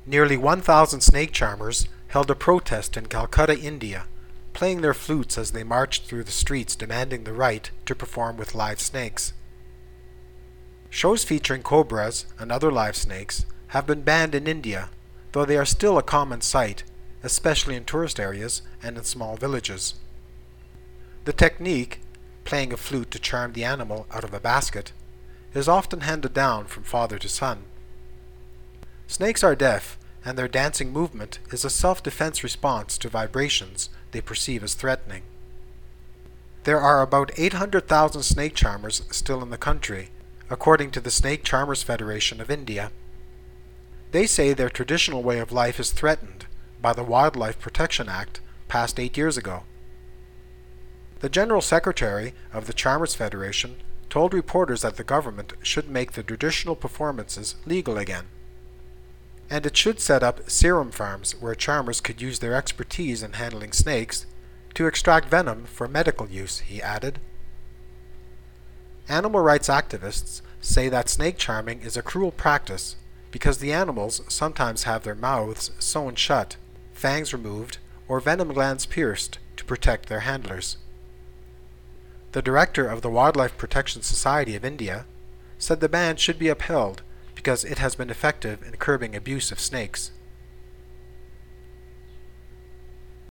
Nearly 1,000 snake charmers held a protest in Calcutta, India, playing their flutes as they marched through the streets demanding the right to perform with live snakes. Shows featuring cobras and other live snakes have been banned in India, though they are still a common sight, especially in tourist areas and in small villages. The technique, playing a flute to charm the animal out of a basket, is often handed down from father to son. Snakes are deaf, and their dancing movement is a self-defense response to vibrations they perceive as threatening. There are about 800,000 snake charmers still in the country, according to the Snake Charmers Federation of India. They say their traditional way of life is threatened by the Wildlife Protection Act passed 8 years ago. The General Secretary of the Charmers Federation told reporters that the government should make the traditional performances legal again. And it should set up serum farms where charmers could use their expertise in handling snakes to extract venom for medical use, he added. Animal rights activists say that snake charming is a cruel practice because the animals sometimes have their mouths sewn shut, fangs removed, or venom glands pierced to protect their handlers. The director of the Wildlife Protection Society of India said the ban should be upheld because it has been effective in curbing abuse of snakes.